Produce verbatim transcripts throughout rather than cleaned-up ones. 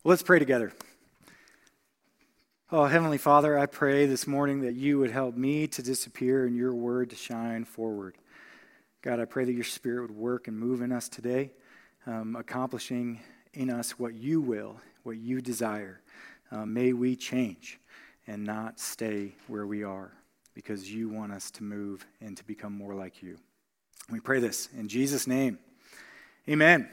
Well, let's pray together. Oh, Heavenly Father, I pray this morning that you would help me to disappear and your word to shine forward. God, I pray that your Spirit would work and move in us today, um, accomplishing in us what you will, what you desire. Uh, may we change and not stay where we are, because you want us to move and to become more like you. We pray this in Jesus' name. Amen.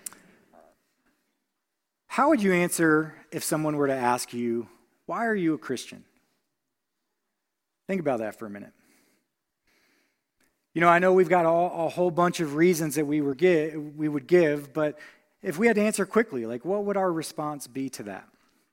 How would you answer if someone were to ask you, why are you a Christian? Think about that for a minute. You know, I know we've got all, a whole bunch of reasons that we, were give, we would give, but if we had to answer quickly, like what would our response be to that?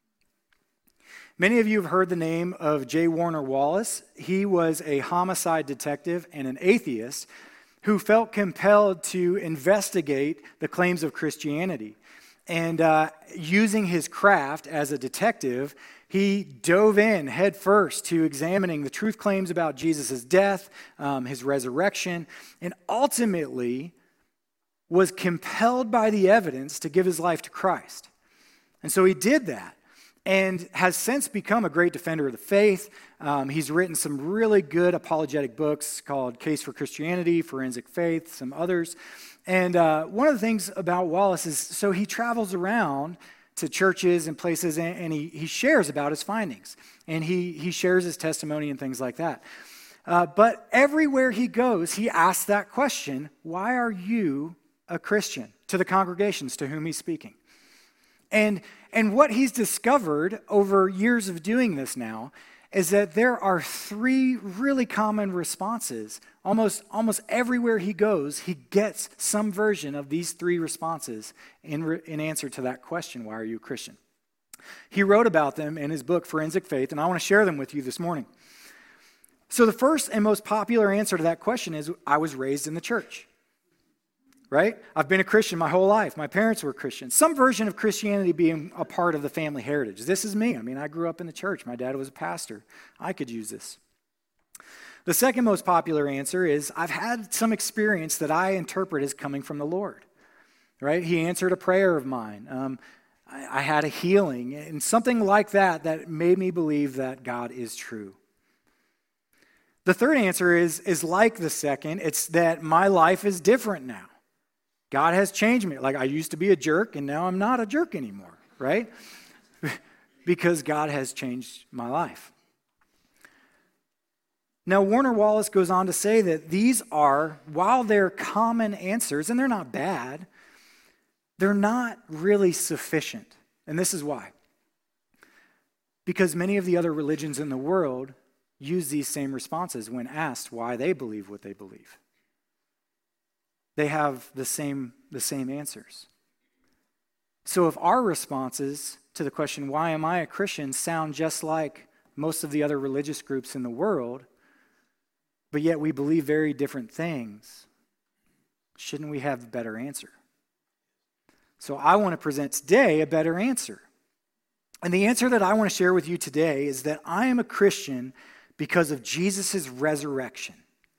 Many of you have heard the name of J. Warner Wallace. He was a homicide detective and an atheist who felt compelled to investigate the claims of Christianity. And uh, using his craft as a detective, he dove in head first to examining the truth claims about Jesus' death, um, his resurrection, and ultimately was compelled by the evidence to give his life to Christ. And so he did that and has since become a great defender of the faith. Um, he's written some really good apologetic books called Case for Christianity, Forensic Faith, some others. And uh, one of the things about Wallace is, so he travels around to churches and places, and, and he, he shares about his findings. And he, he shares his testimony and things like that. Uh, but everywhere he goes, he asks that question, why are you a Christian? To the congregations to whom he's speaking. And, and what he's discovered over years of doing this now is that there are three really common responses. Almost, almost everywhere he goes, he gets some version of these three responses in, re, in answer to that question, why are you a Christian? He wrote about them in his book, Forensic Faith, and I want to share them with you this morning. So the first and most popular answer to that question is, I was raised in the church. Right? I've been a Christian my whole life. My parents were Christians. Some version of Christianity being a part of the family heritage. This is me. I mean, I grew up in the church. My dad was a pastor. I could use this. The second most popular answer is, I've had some experience that I interpret as coming from the Lord. Right? He answered a prayer of mine. Um, I, I had a healing and something like that that made me believe that God is true. The third answer is, is like the second. It's that my life is different now. God has changed me. Like, I used to be a jerk, and now I'm not a jerk anymore, right? Because God has changed my life. Now, Warner Wallace goes on to say that these are, while they're common answers, and they're not bad, they're not really sufficient. And this is why. Because many of the other religions in the world use these same responses when asked why they believe what they believe. They have the same, the same answers. So if our responses to the question, why am I a Christian, sound just like most of the other religious groups in the world, but yet we believe very different things, shouldn't we have a better answer? So I want to present today a better answer. And the answer that I want to share with you today is that I am a Christian because of Jesus' resurrection.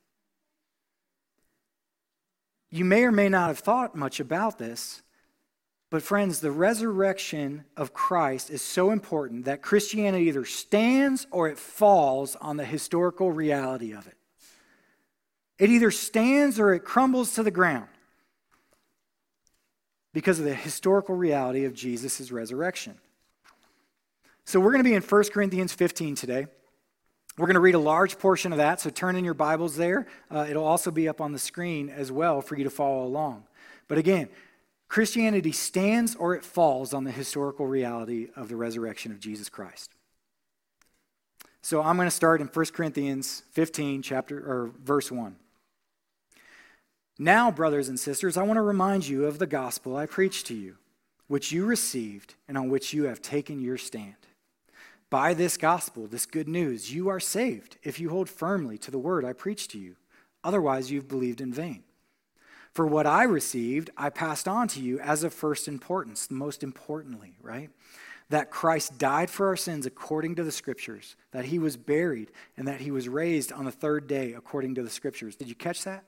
You may or may not have thought much about this, but friends, the resurrection of Christ is so important that Christianity either stands or it falls on the historical reality of it. It either stands or it crumbles to the ground because of the historical reality of Jesus' resurrection. So we're going to be in First Corinthians fifteen today. We're going to read a large portion of that, so turn in your Bibles there. Uh, it'll also be up on the screen as well for you to follow along. But again, Christianity stands or it falls on the historical reality of the resurrection of Jesus Christ. So I'm going to start in First Corinthians fifteen, chapter or verse one. Now, brothers and sisters, I want to remind you of the gospel I preached to you, which you received and on which you have taken your stand. By this gospel, this good news, you are saved if you hold firmly to the word I preached to you. Otherwise, you've believed in vain. For what I received, I passed on to you as of first importance, most importantly, right? That Christ died for our sins according to the Scriptures, that he was buried, and that he was raised on the third day according to the Scriptures. Did you catch that?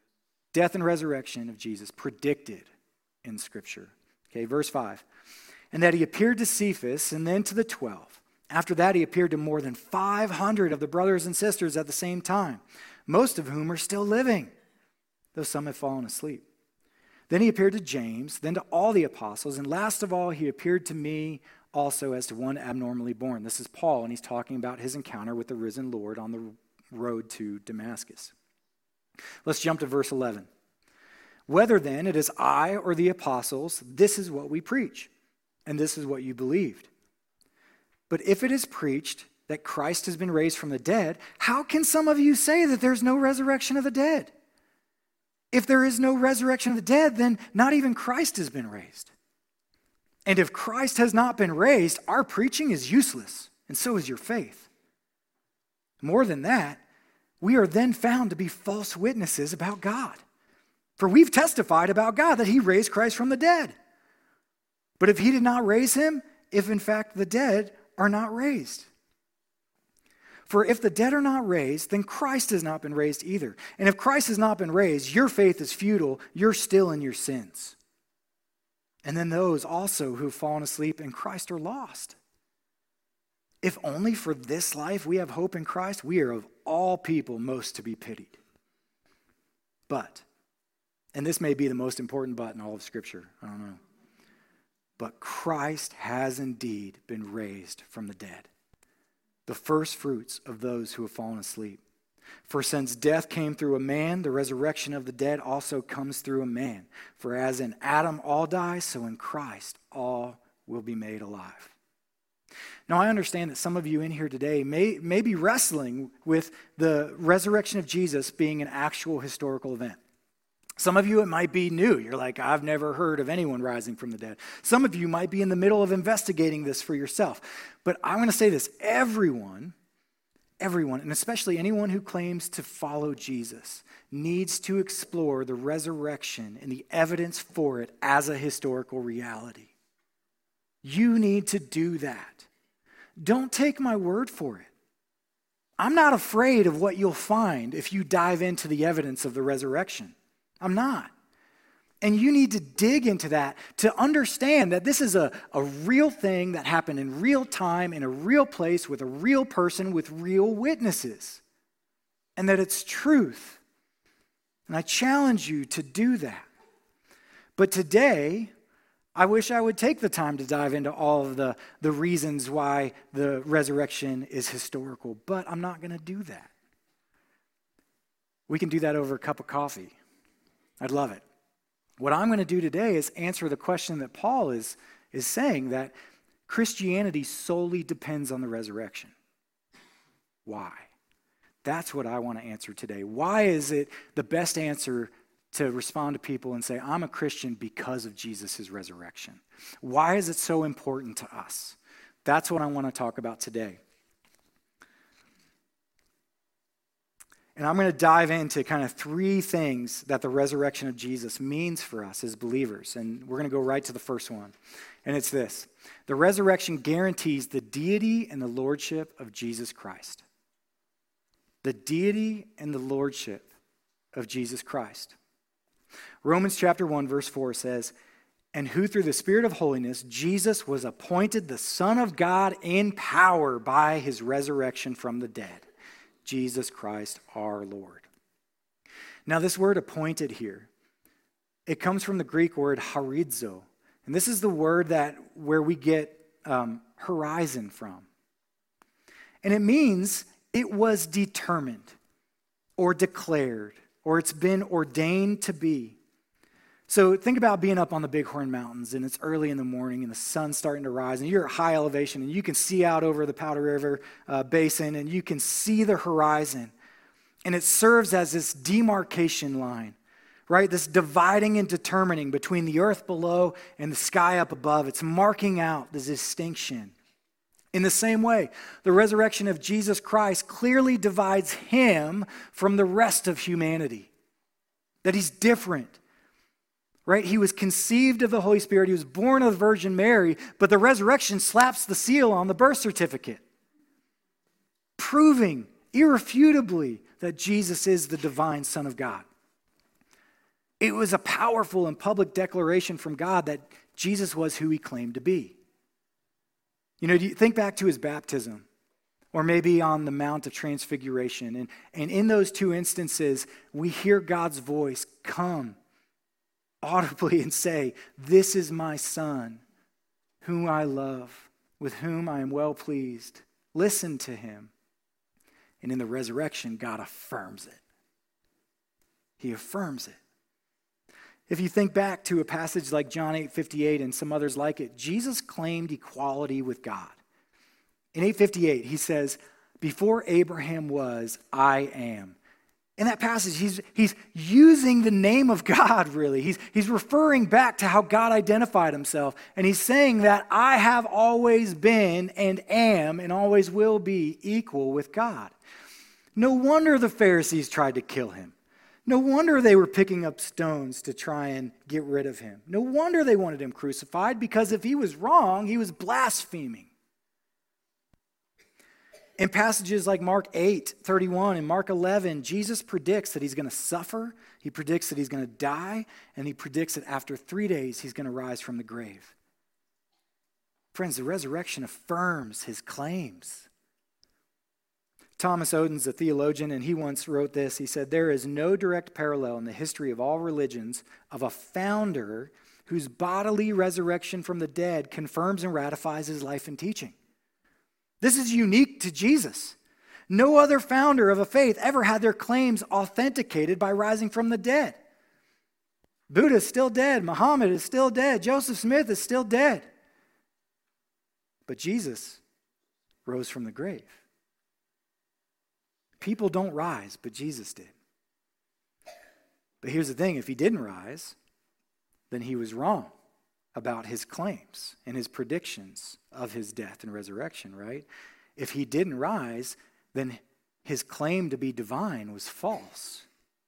Death and resurrection of Jesus predicted in Scripture. Okay, verse five. and that he appeared to Cephas and then to the twelve. After that, he appeared to more than five hundred of the brothers and sisters at the same time, most of whom are still living, though some have fallen asleep. Then he appeared to James, then to all the apostles, and last of all, he appeared to me also as to one abnormally born. This is Paul, and he's talking about his encounter with the risen Lord on the road to Damascus. Let's jump to verse eleven. Whether then it is I or the apostles, this is what we preach, and this is what you believed. But if it is preached that Christ has been raised from the dead, how can some of you say that there's no resurrection of the dead? If there is no resurrection of the dead, then not even Christ has been raised. And if Christ has not been raised, our preaching is useless, and so is your faith. More than that, we are then found to be false witnesses about God. For we've testified about God that he raised Christ from the dead. But if he did not raise him, if in fact the dead are not raised. For if the dead are not raised, then Christ has not been raised either. And if Christ has not been raised, your faith is futile. You're still in your sins. And then those also who have fallen asleep in Christ are lost. If only for this life we have hope in Christ, we are of all people most to be pitied. But, and this may be the most important but in all of Scripture, I don't know. But Christ has indeed been raised from the dead, the first fruits of those who have fallen asleep. For since death came through a man, the resurrection of the dead also comes through a man. For as in Adam all die, so in Christ all will be made alive. Now, I understand that some of you in here today may, may be wrestling with the resurrection of Jesus being an actual historical event. Some of you, it might be new. You're like, I've never heard of anyone rising from the dead. Some of you might be in the middle of investigating this for yourself. But I'm going to say this, everyone, everyone, and especially anyone who claims to follow Jesus, needs to explore the resurrection and the evidence for it as a historical reality. You need to do that. Don't take my word for it. I'm not afraid of what you'll find if you dive into the evidence of the resurrection. I'm not. And you need to dig into that to understand that this is a, a real thing that happened in real time, in a real place, with a real person, with real witnesses. And that it's truth. And I challenge you to do that. But today, I wish I would take the time to dive into all of the, the reasons why the resurrection is historical. But I'm not going to do that. We can do that over a cup of coffee. I'd love it. What I'm going to do today is answer the question that Paul is, is saying, that Christianity solely depends on the resurrection. Why? That's what I want to answer today. Why is it the best answer to respond to people and say, I'm a Christian because of Jesus' resurrection? Why is it so important to us? That's what I want to talk about today. And I'm going to dive into kind of three things that the resurrection of Jesus means for us as believers. And we're going to go right to the first one. And it's this. The resurrection guarantees the deity and the lordship of Jesus Christ. The deity and the lordship of Jesus Christ. Romans chapter one, verse four says, and who through the Spirit of holiness, Jesus was appointed the Son of God in power by his resurrection from the dead. Jesus Christ our Lord. Now this word appointed here, it comes from the Greek word harizo. And this is the word that where we get um, horizon from. And it means it was determined or declared or it's been ordained to be. So think about being up on the Bighorn Mountains and it's early in the morning and the sun's starting to rise and you're at high elevation and you can see out over the Powder River uh, Basin and you can see the horizon. And it serves as this demarcation line, right? This dividing and determining between the earth below and the sky up above. It's marking out the distinction. In the same way, the resurrection of Jesus Christ clearly divides him from the rest of humanity. That he's different. Right? He was conceived of the Holy Spirit. He was born of the Virgin Mary, but the resurrection slaps the seal on the birth certificate, proving irrefutably that Jesus is the divine Son of God. It was a powerful and public declaration from God that Jesus was who he claimed to be. You know, do you think back to his baptism, or maybe on the Mount of Transfiguration. And, and in those two instances, we hear God's voice come audibly and say, "This is my son, whom I love, with whom I am well pleased. Listen to him." And in the resurrection, God affirms it. He affirms it. If you think back to a passage like John eight fifty-eight and some others like it, Jesus claimed equality with God. In eight fifty-eight, he says, "Before Abraham was, I am." In that passage, he's, he's using the name of God, really. He's, he's referring back to how God identified himself. And he's saying that I have always been and am and always will be equal with God. No wonder the Pharisees tried to kill him. No wonder they were picking up stones to try and get rid of him. No wonder they wanted him crucified, because if he was wrong, he was blaspheming. In passages like Mark eight thirty-one and Mark eleven, Jesus predicts that he's going to suffer, he predicts that he's going to die, and he predicts that after three days he's going to rise from the grave. Friends, the resurrection affirms his claims. Thomas Oden's a theologian, and he once wrote this. He said, "There is no direct parallel in the history of all religions of a founder whose bodily resurrection from the dead confirms and ratifies his life and teaching." This is unique to Jesus. No other founder of a faith ever had their claims authenticated by rising from the dead. Buddha is still dead. Muhammad is still dead. Joseph Smith is still dead. But Jesus rose from the grave. People don't rise, but Jesus did. But here's the thing, if he didn't rise, then he was wrong about his claims and his predictions of his death and resurrection, right? If he didn't rise, then his claim to be divine was false.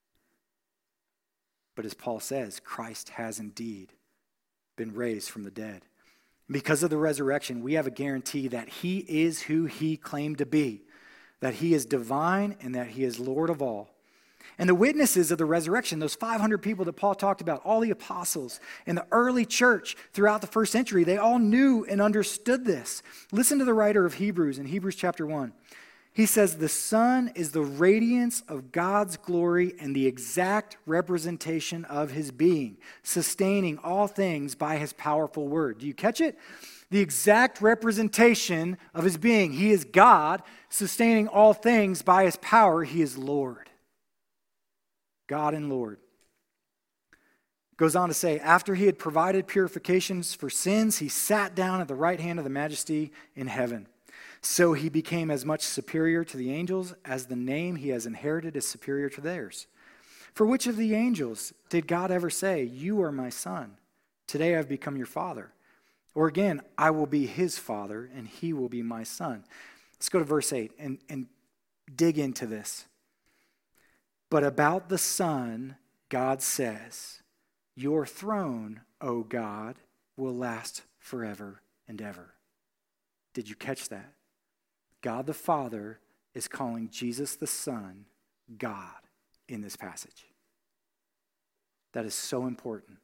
But as Paul says, Christ has indeed been raised from the dead. Because of the resurrection, we have a guarantee that he is who he claimed to be, that he is divine and that he is Lord of all. And the witnesses of the resurrection, those five hundred people that Paul talked about, all the apostles and the early church throughout the first century, they all knew and understood this. Listen to the writer of Hebrews in Hebrews chapter one. He says, "The Son is the radiance of God's glory and the exact representation of his being, sustaining all things by his powerful word." Do you catch it? The exact representation of his being. He is God, sustaining all things by his power. He is Lord. God and Lord. Goes on to say, after he had provided purifications for sins, he sat down at the right hand of the majesty in heaven. So he became as much superior to the angels as the name he has inherited is superior to theirs. For which of the angels did God ever say, "You are my son, today I've become your father"? Or again, "I will be his father and he will be my son"? Let's go to verse eight and, and dig into this. But about the Son, God says, "Your throne, O God, will last forever and ever." Did you catch that? God the Father is calling Jesus the Son God in this passage. That is so important.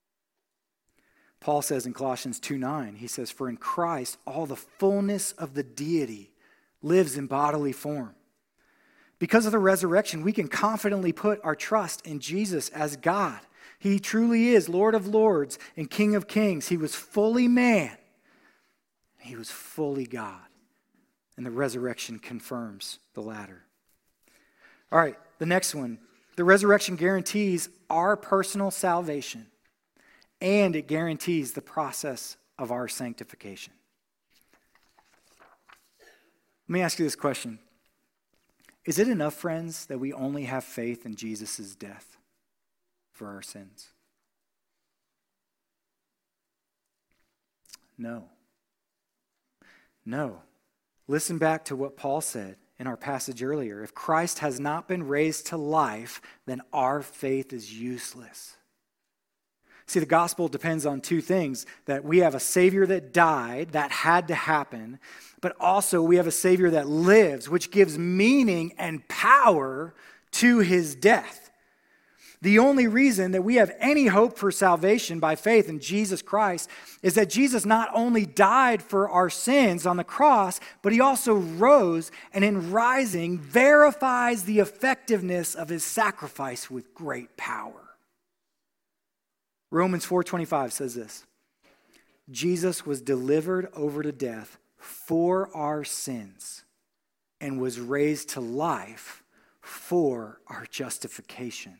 Paul says in Colossians two nine, he says, "For in Christ all the fullness of the deity lives in bodily form." Because of the resurrection, we can confidently put our trust in Jesus as God. He truly is Lord of Lords and King of Kings. He was fully man. He was fully God. And the resurrection confirms the latter. All right, the next one. The resurrection guarantees our personal salvation, and it guarantees the process of our sanctification. Let me ask you this question. Is it enough, friends, that we only have faith in Jesus' death for our sins? No. No. Listen back to what Paul said in our passage earlier. If Christ has not been raised to life, then our faith is useless. See, the gospel depends on two things, that we have a Savior that died, that had to happen, but also we have a Savior that lives, which gives meaning and power to his death. The only reason that we have any hope for salvation by faith in Jesus Christ is that Jesus not only died for our sins on the cross, but he also rose, and in rising verifies the effectiveness of his sacrifice with great power. Romans four twenty-five says this: Jesus was delivered over to death for our sins and was raised to life for our justification.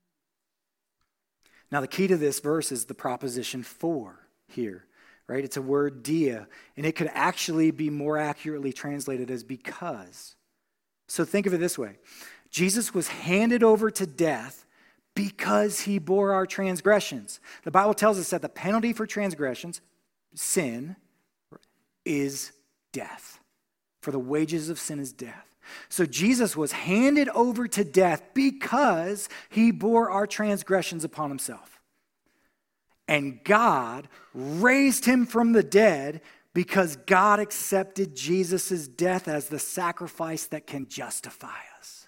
Now, the key to this verse is the preposition for here, right? It's a word dia, and it could actually be more accurately translated as because. So think of it this way. Jesus was handed over to death because he bore our transgressions. The Bible tells us that the penalty for transgressions, sin, is death. For the wages of sin is death. So Jesus was handed over to death because he bore our transgressions upon himself. And God raised him from the dead because God accepted Jesus' death as the sacrifice that can justify us.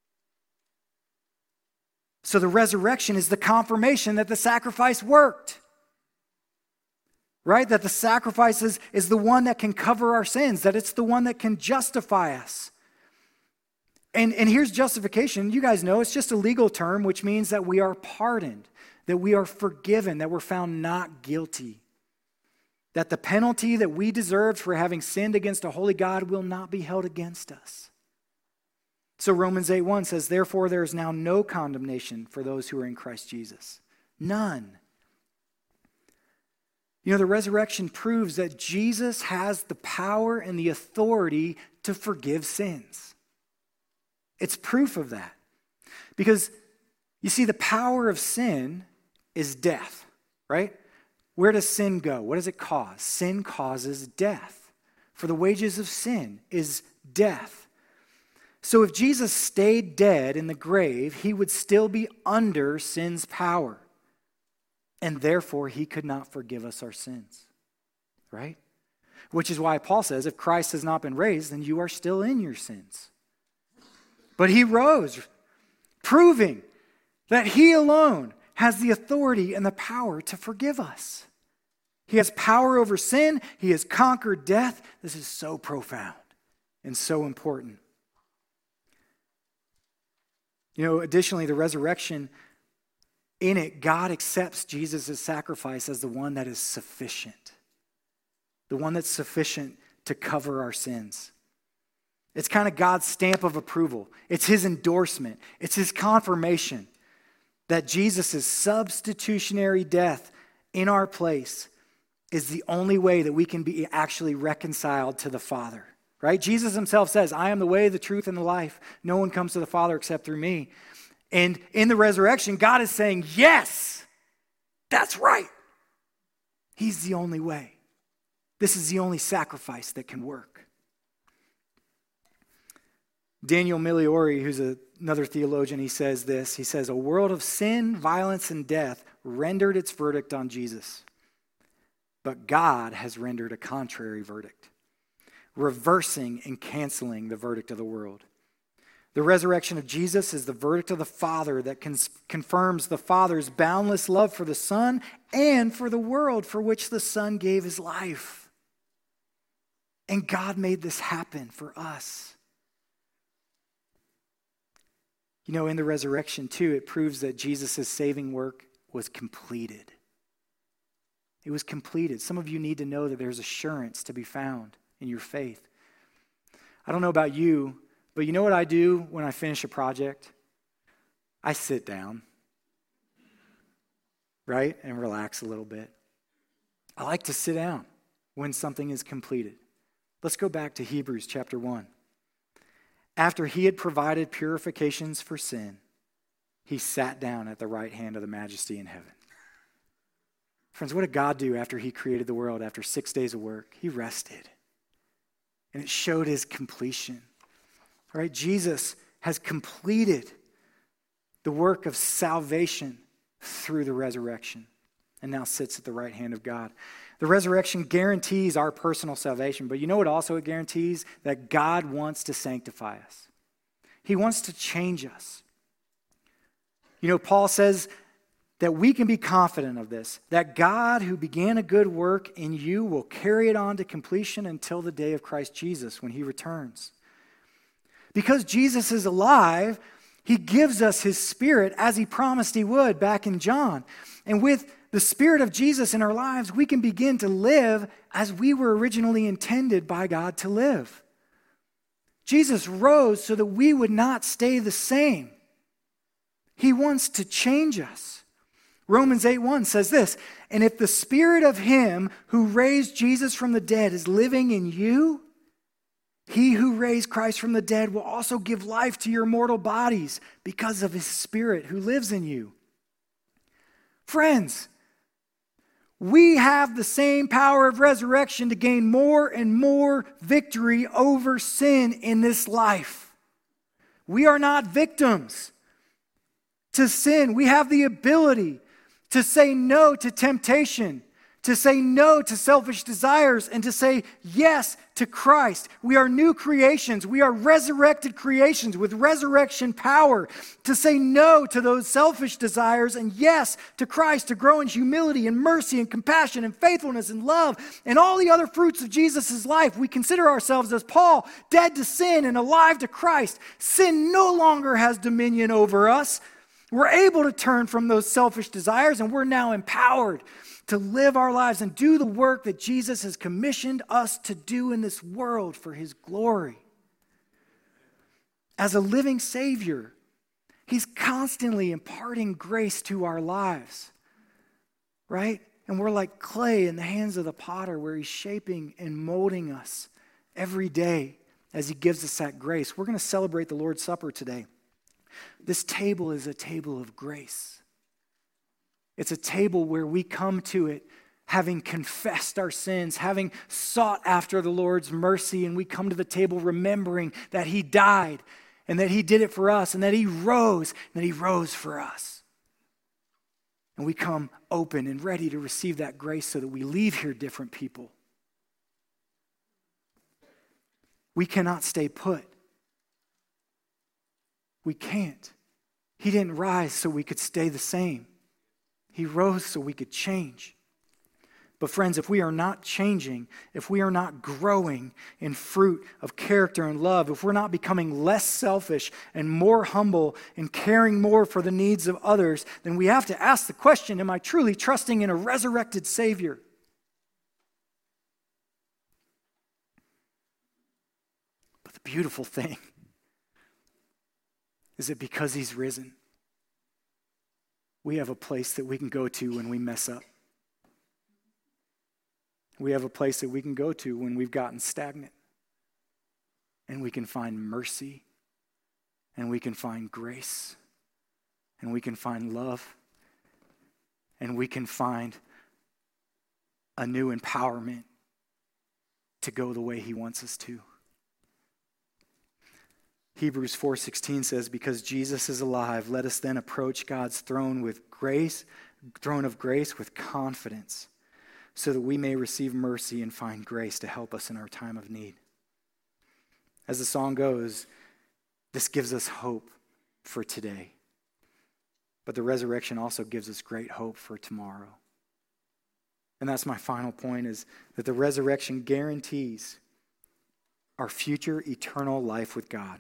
So the resurrection is the confirmation that the sacrifice worked. Right? That the sacrifice is, is the one that can cover our sins, that it's the one that can justify us. And, and here's justification. You guys know it's just a legal term, which means that we are pardoned, that we are forgiven, that we're found not guilty. That the penalty that we deserved for having sinned against a holy God will not be held against us. So Romans eight one says, therefore there is now no condemnation for those who are in Christ Jesus. None. You know, the resurrection proves that Jesus has the power and the authority to forgive sins. It's proof of that. Because, you see, the power of sin is death, right? Where does sin go? What does it cause? Sin causes death. For the wages of sin is death. So if Jesus stayed dead in the grave, he would still be under sin's power. And therefore, he could not forgive us our sins, right? Which is why Paul says, if Christ has not been raised, then you are still in your sins. But he rose, proving that he alone has the authority and the power to forgive us. He has power over sin. He has conquered death. This is so profound and so important. You know, additionally, the resurrection, in it, God accepts Jesus' sacrifice as the one that is sufficient. The one that's sufficient to cover our sins. It's kind of God's stamp of approval. It's his endorsement. It's his confirmation that Jesus' substitutionary death in our place is the only way that we can be actually reconciled to the Father. Right? Jesus himself says, I am the way, the truth, and the life. No one comes to the Father except through me. And in the resurrection, God is saying, yes, that's right. He's the only way. This is the only sacrifice that can work. Daniel Migliore, who's a, another theologian, he says this. He says, a world of sin, violence, and death rendered its verdict on Jesus. But God has rendered a contrary verdict, reversing and canceling the verdict of the world. The resurrection of Jesus is the verdict of the Father that cons- confirms the Father's boundless love for the Son and for the world for which the Son gave his life. And God made this happen for us. You know, in the resurrection too, it proves that Jesus' saving work was completed. It was completed. Some of you need to know that there's assurance to be found in your faith. I don't know about you, but you know what I do when I finish a project? I sit down, right, and relax a little bit. I like to sit down when something is completed. Let's go back to Hebrews chapter one. After he had provided purifications for sin, he sat down at the right hand of the Majesty in heaven. Friends, what did God do after he created the world? After six days of work, he rested. And it showed his completion. All right, Jesus has completed the work of salvation through the resurrection and now sits at the right hand of God. The resurrection guarantees our personal salvation, but you know what also it guarantees? That God wants to sanctify us. He wants to change us. You know, Paul says that we can be confident of this, that God who began a good work in you will carry it on to completion until the day of Christ Jesus when he returns. Because Jesus is alive, he gives us his Spirit as he promised he would back in John. And with the Spirit of Jesus in our lives, we can begin to live as we were originally intended by God to live. Jesus rose so that we would not stay the same. He wants to change us. Romans eight one says this, and if the Spirit of him who raised Jesus from the dead is living in you, he who raised Christ from the dead will also give life to your mortal bodies because of his Spirit who lives in you. Friends, we have the same power of resurrection to gain more and more victory over sin in this life. We are not victims to sin. We have the ability to say no to temptation, to say no to selfish desires, and to say yes to Christ. We are new creations. We are resurrected creations with resurrection power to say no to those selfish desires and yes to Christ, to grow in humility and mercy and compassion and faithfulness and love and all the other fruits of Jesus' life. We consider ourselves as Paul, dead to sin and alive to Christ. Sin no longer has dominion over us. We're able to turn from those selfish desires, and we're now empowered to live our lives and do the work that Jesus has commissioned us to do in this world for his glory. As a living Savior, he's constantly imparting grace to our lives, right? And we're like clay in the hands of the potter where he's shaping and molding us every day as he gives us that grace. We're going to celebrate the Lord's Supper today. This table is a table of grace. It's a table where we come to it having confessed our sins, having sought after the Lord's mercy, and we come to the table remembering that he died and that he did it for us and that he rose and that he rose for us. And we come open and ready to receive that grace so that we leave here different people. We cannot stay put. We can't. He didn't rise so we could stay the same. He rose so we could change. But friends, if we are not changing, if we are not growing in fruit of character and love, if we're not becoming less selfish and more humble and caring more for the needs of others, then we have to ask the question, am I truly trusting in a resurrected Savior? But the beautiful thing is that because he's risen, we have a place that we can go to when we mess up. We have a place that we can go to when we've gotten stagnant. And we can find mercy, and we can find grace, and we can find love, and we can find a new empowerment to go the way he wants us to. Hebrews four sixteen says, because Jesus is alive, let us then approach God's throne with grace, throne of grace with confidence, so that we may receive mercy and find grace to help us in our time of need. As the song goes, this gives us hope for today. But the resurrection also gives us great hope for tomorrow. And that's my final point, is that the resurrection guarantees our future eternal life with God.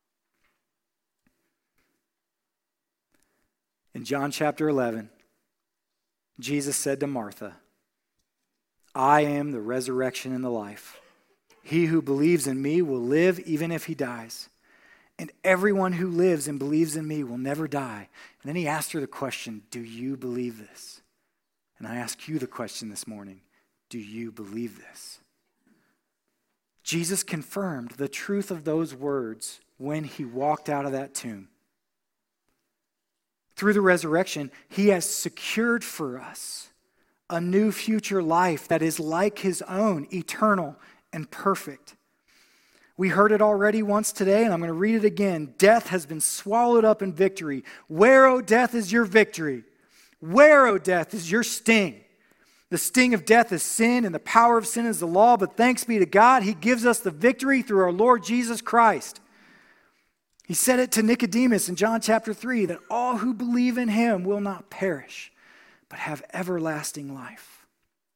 In John chapter eleven, Jesus said to Martha, I am the resurrection and the life. He who believes in me will live even if he dies. And everyone who lives and believes in me will never die. And then he asked her the question, do you believe this? And I ask you the question this morning, do you believe this? Jesus confirmed the truth of those words when he walked out of that tomb. Through the resurrection, he has secured for us a new future life that is like his own, eternal and perfect. We heard it already once today, and I'm going to read it again. Death has been swallowed up in victory. Where, O death, is your victory? Where, O death, is your sting? The sting of death is sin, and the power of sin is the law, but thanks be to God, he gives us the victory through our Lord Jesus Christ. He said it to Nicodemus in John chapter three, that all who believe in him will not perish, but have everlasting life.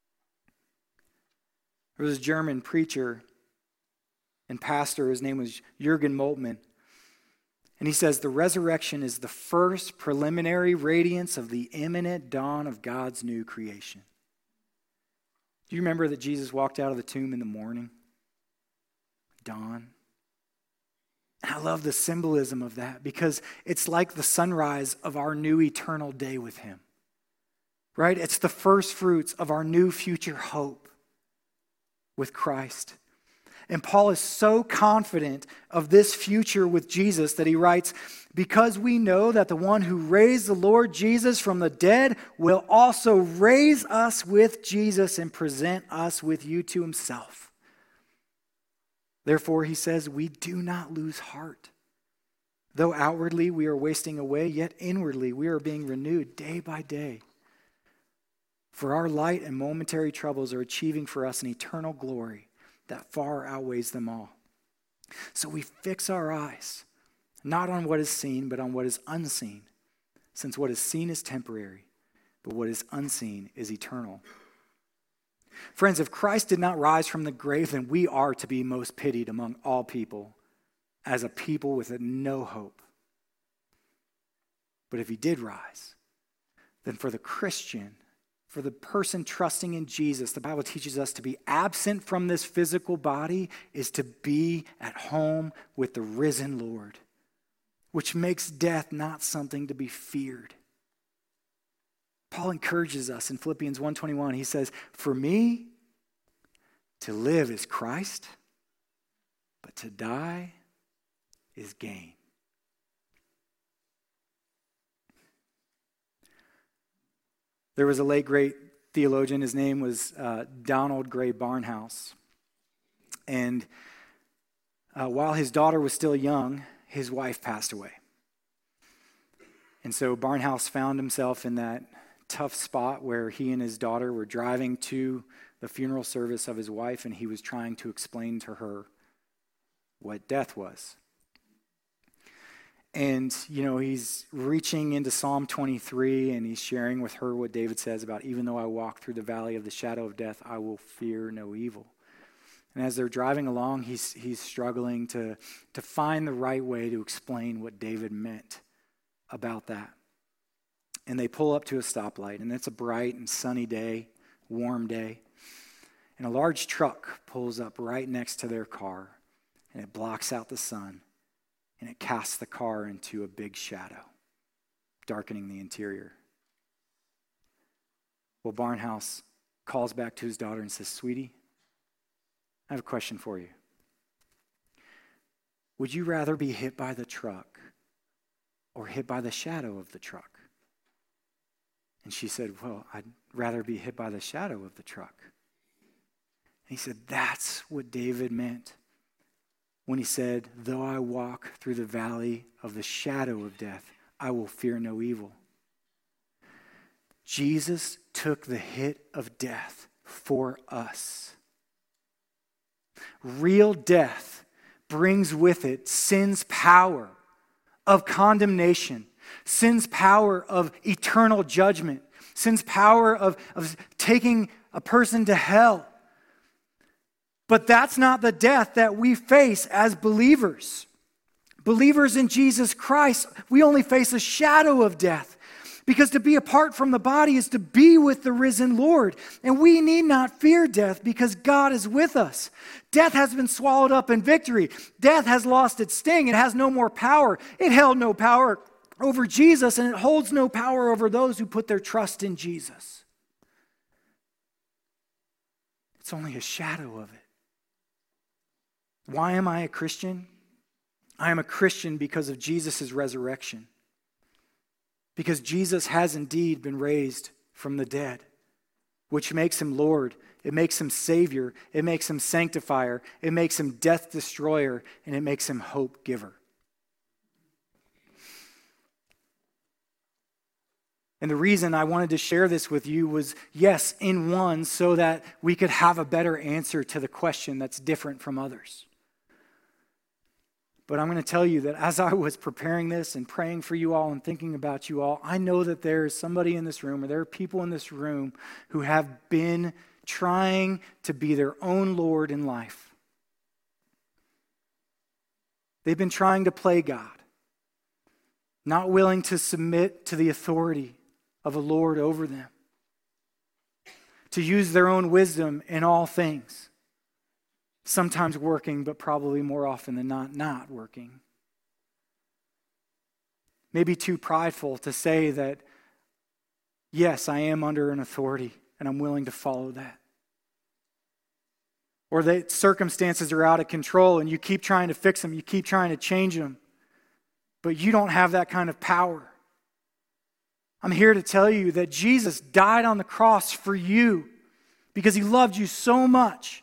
There was a German preacher and pastor, his name was Jürgen Moltmann. And he says, the resurrection is the first preliminary radiance of the imminent dawn of God's new creation. Do you remember that Jesus walked out of the tomb in the morning? Dawn. And I love the symbolism of that because it's like the sunrise of our new eternal day with him. Right? It's the first fruits of our new future hope with Christ. And Paul is so confident of this future with Jesus that he writes, because we know that the one who raised the Lord Jesus from the dead will also raise us with Jesus and present us with you to himself. Therefore, he says, we do not lose heart. Though outwardly we are wasting away, yet inwardly we are being renewed day by day. For our light and momentary troubles are achieving for us an eternal glory that far outweighs them all. So we fix our eyes, not on what is seen, but on what is unseen, since what is seen is temporary, but what is unseen is eternal. Friends, if Christ did not rise from the grave, then we are to be most pitied among all people, as a people with no hope. But if he did rise, then for the Christian, for the person trusting in Jesus, the Bible teaches us to be absent from this physical body is to be at home with the risen Lord, which makes death not something to be feared. Paul encourages us in Philippians one twenty-one. He says, for me, to live is Christ, but to die is gain. There was a late, great theologian. His name was uh, Donald Gray Barnhouse. And uh, while his daughter was still young, his wife passed away. And so Barnhouse found himself in that tough spot where he and his daughter were driving to the funeral service of his wife, and he was trying to explain to her what death was. And, you know, he's reaching into Psalm twenty-three, and he's sharing with her what David says about, even though I walk through the valley of the shadow of death, I will fear no evil. And as they're driving along, he's he's struggling to, to find the right way to explain what David meant about that. And they pull up to a stoplight, and it's a bright and sunny day, warm day. And a large truck pulls up right next to their car, and it blocks out the sun. And it casts the car into a big shadow, darkening the interior. Well, Barnhouse calls back to his daughter and says, sweetie, I have a question for you. Would you rather be hit by the truck or hit by the shadow of the truck? And she said, well, I'd rather be hit by the shadow of the truck. And he said, that's what David meant when he said, though I walk through the valley of the shadow of death, I will fear no evil. Jesus took the hit of death for us. Real death brings with it sin's power of condemnation, sin's power of eternal judgment, sin's power of, of taking a person to hell. But that's not the death that we face as believers. Believers in Jesus Christ, we only face a shadow of death. Because to be apart from the body is to be with the risen Lord. And we need not fear death because God is with us. Death has been swallowed up in victory. Death has lost its sting. It has no more power. It held no power over Jesus, and it holds no power over those who put their trust in Jesus. It's only a shadow of it. Why am I a Christian? I am a Christian because of Jesus' resurrection. Because Jesus has indeed been raised from the dead, which makes him Lord. It makes him Savior. It makes him Sanctifier. It makes him Death Destroyer. And it makes him Hope Giver. And the reason I wanted to share this with you was, yes, in one, so that we could have a better answer to the question that's different from others. But I'm going to tell you that as I was preparing this and praying for you all and thinking about you all, I know that there is somebody in this room, or there are people in this room who have been trying to be their own Lord in life. They've been trying to play God, not willing to submit to the authority of a Lord over them, to use their own wisdom in all things. Sometimes working, but probably more often than not, not working. Maybe too prideful to say that, yes, I am under an authority and I'm willing to follow that. Or that circumstances are out of control and you keep trying to fix them, you keep trying to change them, but you don't have that kind of power. I'm here to tell you that Jesus died on the cross for you because he loved you so much.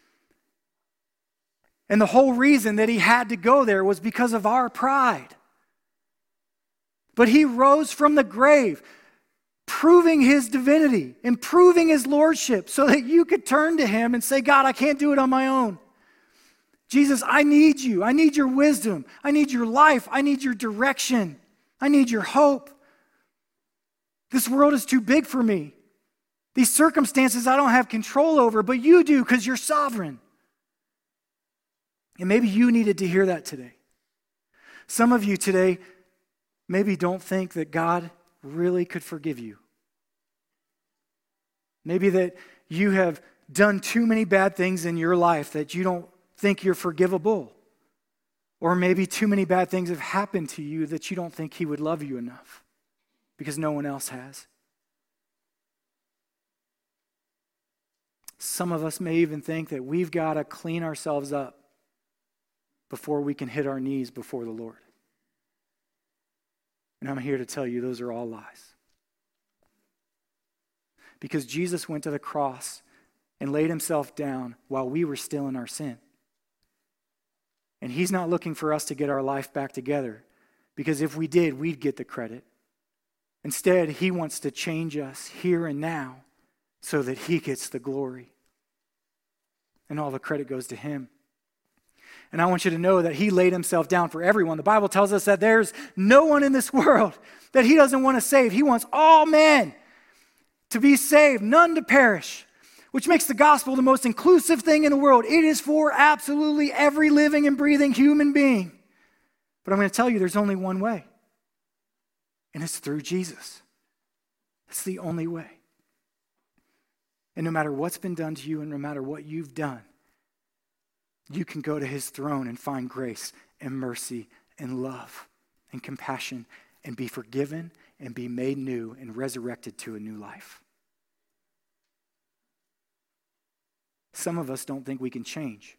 And the whole reason that he had to go there was because of our pride. But he rose from the grave, proving his divinity and proving his lordship so that you could turn to him and say, God, I can't do it on my own. Jesus, I need you. I need your wisdom. I need your life. I need your direction. I need your hope. This world is too big for me. These circumstances I don't have control over, but you do because you're sovereign. And maybe you needed to hear that today. Some of you today maybe don't think that God really could forgive you. Maybe that you have done too many bad things in your life that you don't think you're forgivable. Or maybe too many bad things have happened to you that you don't think he would love you enough because no one else has. Some of us may even think that we've got to clean ourselves up before we can hit our knees before the Lord. And I'm here to tell you those are all lies. Because Jesus went to the cross and laid himself down while we were still in our sin. And he's not looking for us to get our life back together, because if we did, we'd get the credit. Instead, he wants to change us here and now so that he gets the glory. And all the credit goes to him. And I want you to know that he laid himself down for everyone. The Bible tells us that there's no one in this world that he doesn't want to save. He wants all men to be saved, none to perish, which makes the gospel the most inclusive thing in the world. It is for absolutely every living and breathing human being. But I'm going to tell you there's only one way, and it's through Jesus. It's the only way. And no matter what's been done to you and no matter what you've done, you can go to his throne and find grace and mercy and love and compassion and be forgiven and be made new and resurrected to a new life. Some of us don't think we can change.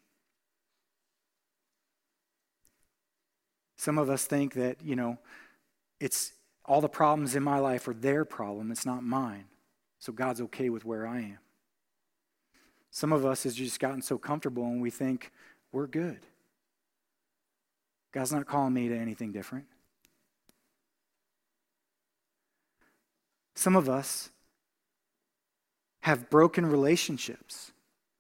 Some of us think that, you know, it's all the problems in my life are their problem, it's not mine. So God's okay with where I am. Some of us has just gotten so comfortable and we think we're good. God's not calling me to anything different. Some of us have broken relationships.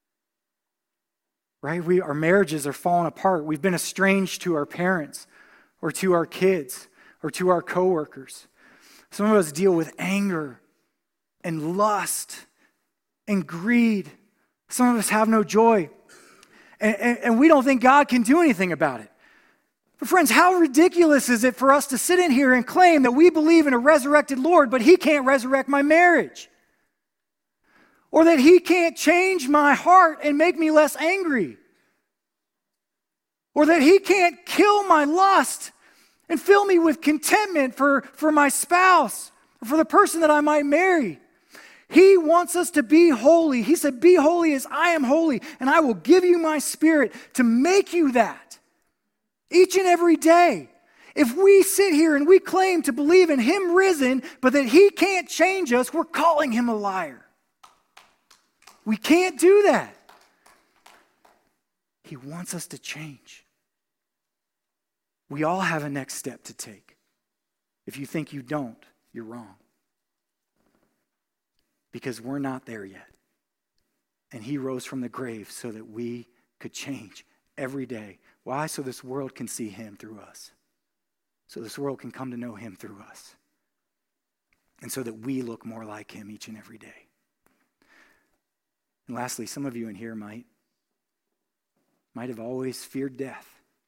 Right? We, our marriages are falling apart. We've been estranged to our parents or to our kids or to our coworkers. Some of us deal with anger and lust and greed. Some of us have no joy. And, and, and we don't think God can do anything about it. But friends, how ridiculous is it for us to sit in here and claim that we believe in a resurrected Lord, but he can't resurrect my marriage? Or that he can't change my heart and make me less angry? Or that he can't kill my lust and fill me with contentment for, for my spouse or for the person that I might marry? He wants us to be holy. He said, be holy as I am holy, and I will give you my spirit to make you that each and every day. If we sit here and we claim to believe in him risen, but that he can't change us, we're calling him a liar. We can't do that. He wants us to change. We all have a next step to take. If you think you don't, you're wrong. Because we're not there yet. And he rose from the grave so that we could change every day. Why? So this world can see him through us. So this world can come to know him through us. And so that we look more like him each and every day. And lastly, some of you in here might, might have always feared death.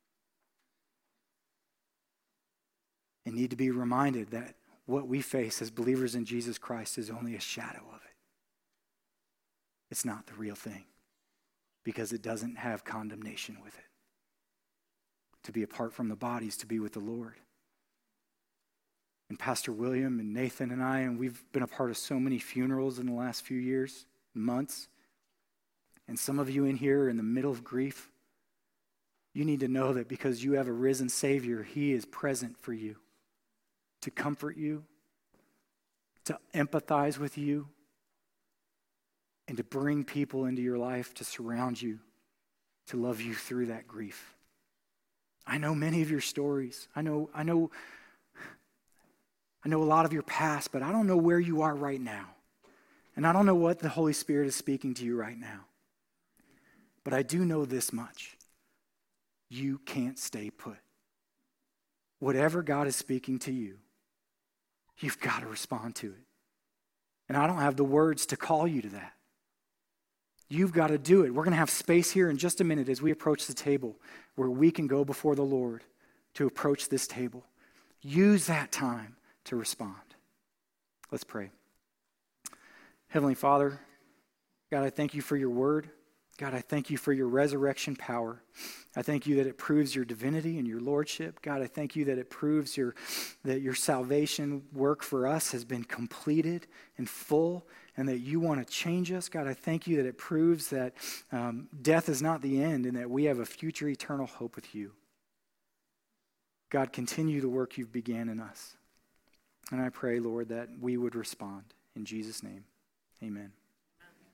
And need to be reminded that what we face as believers in Jesus Christ is only a shadow of it. It's not the real thing, because it doesn't have condemnation with it. To be apart from the body is to be with the Lord. And Pastor William and Nathan and I, and we've been a part of so many funerals in the last few years, months. And some of you in here are in the middle of grief. You need to know that because you have a risen Savior, he is present for you, to comfort you, to empathize with you, and to bring people into your life to surround you, to love you through that grief. I know many of your stories. I know, I know, I know a lot of your past, but I don't know where you are right now. And I don't know what the Holy Spirit is speaking to you right now. But I do know this much. You can't stay put. Whatever God is speaking to you, you've got to respond to it. And I don't have the words to call you to that. You've got to do it. We're going to have space here in just a minute as we approach the table where we can go before the Lord to approach this table. Use that time to respond. Let's pray. Heavenly Father, God, I thank you for your word. God, I thank you for your resurrection power. I thank you that it proves your divinity and your lordship. God, I thank you that it proves your that your salvation work for us has been completed and full, and that you want to change us. God, I thank you that it proves that um, death is not the end and that we have a future eternal hope with you. God, continue the work you've began in us. And I pray, Lord, that we would respond. In Jesus' name, amen.